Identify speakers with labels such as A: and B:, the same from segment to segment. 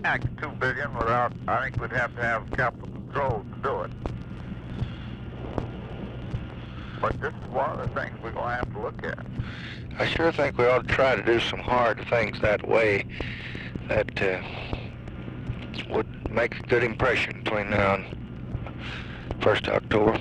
A: back $2 billion without, I think we'd have to have capital control to do it. But this is one of the things we're going to have to look at.
B: I sure think we ought to try to do some hard things that way that would make a good impression between now and 1st October.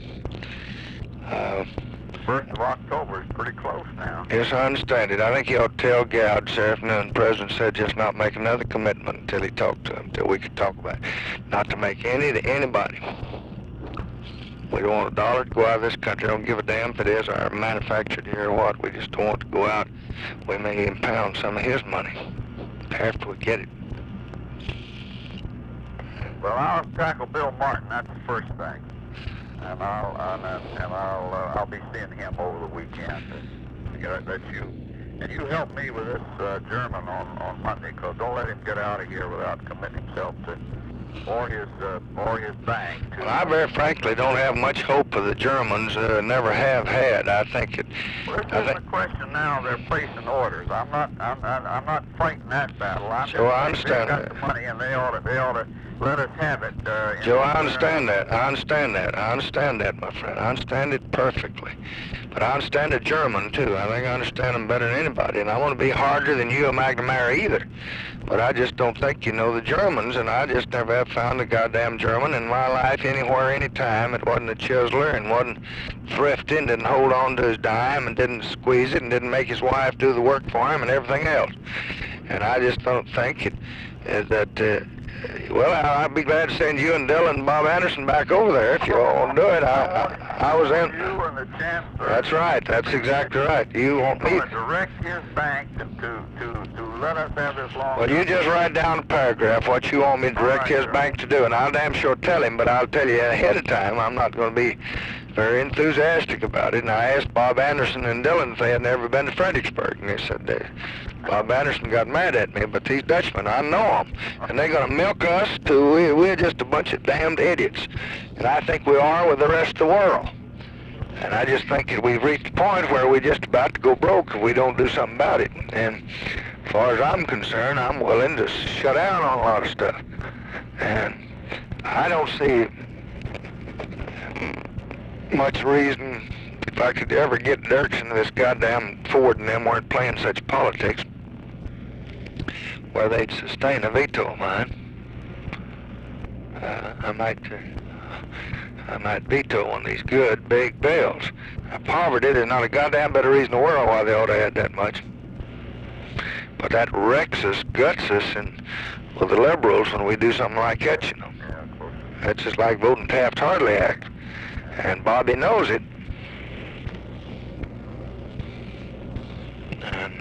A: 1st of October is pretty close now.
B: Yes, I understand it. I think he ought to tell Gowd this afternoon. The president said just not make another commitment until he talked to him, until we could talk about it. Not to make any to anybody. We don't want a dollar to go out of this country. Don't give a damn if it is our manufactured here or what. We just don't want to go out. We may impound some of his money after we get it.
A: Well, I'll tackle Bill Martin. That's the first thing, and I'll be seeing him over the weekend. And you help me with this German on Monday, because don't let him get out of here without committing himself to. Or his bank.
B: Well, I very frankly don't have much hope of the Germans. Never have had. I think it.
A: Well, this isn't a question now. They're placing orders. I'm not fighting that battle.
B: Joe, I understand
A: that.
B: that.
A: They've got the money, and they ought to let us have it.
B: Joe, I understand that. I understand that, my friend. I understand it perfectly. But I understand the German too. I think I understand them better than anybody. And I want to be harder than you or McNamara either. But I just don't think you know the Germans, and I just never have found a goddamn German in my life anywhere, anytime. It wasn't a chiseler and wasn't thrifting, didn't hold on to his dime and didn't squeeze it and didn't make his wife do the work for him and everything else. And I just don't think well, I'd be glad to send you and Dillon and Bob Anderson back over there if you all want to do it. I was in.
A: You and the chancellor.
B: That's right. That's exactly right. You want me
A: to direct his bank to let us have this long.
B: Well, you just write down a paragraph what you want me to direct his bank to do, and I'll damn sure tell him, but I'll tell you ahead of time I'm not going to be very enthusiastic about it. And I asked Bob Anderson and Dillon if they had never been to Fredericksburg, and they said Bob Anderson got mad at me, but these Dutchmen, I know them, and they're going to milk us to we're just a bunch of damned idiots. And I think we are with the rest of the world. And I just think that we've reached a point where we're just about to go broke if we don't do something about it. And as far as I'm concerned, I'm willing to shut down on a lot of stuff. And I don't see much reason, if I could ever get Dirksen, this goddamn Ford and them weren't playing such politics, where they'd sustain a veto of mine. I might veto one of these good big bills. Now, poverty, there's not a goddamn better reason in the world why they ought to add that much. But that wrecks us, guts us, and with the liberals when we do something like that, you know. That's just like voting Taft-Hartley Act. And Bobby knows it. And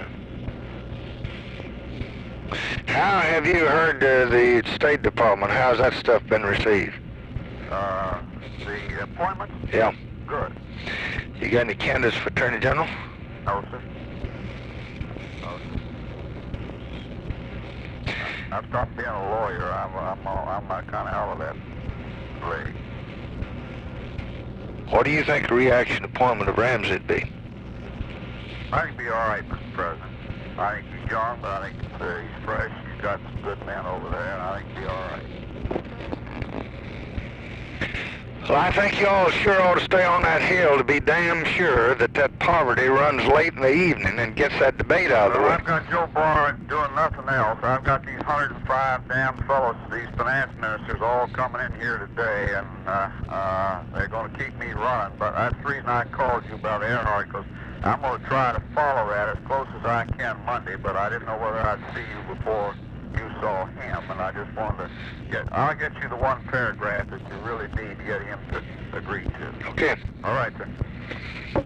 B: how have you heard the State Department? How's that stuff been received?
A: The appointment?
B: Yeah.
A: Good.
B: You got any candidates for Attorney General?
A: No, sir. No, sir. I've stopped being a lawyer. I'm kind of out of that league.
B: What do you think the reaction appointment of Ramsey would be?
A: I think he'd be all right, Mr. President. I think he's young, but I think he's fresh. He's got some good men over there, and I think he'd be all right.
B: Well, I think you all sure ought to stay on that hill to be damn sure that poverty runs late in the evening and gets that debate out of the way.
A: I've got Joe Barr doing nothing else. I've got these 105 damn fellows, these finance ministers, all coming in here today, and they're going to keep me running. But that's the reason I called you about Earhart, because I'm going to try to follow that as close as I can Monday, but I didn't know whether I'd see you before you saw him, and I just wanted to I'll get you the one paragraph that you really need to get him to agree to.
B: Okay.
A: All right, sir.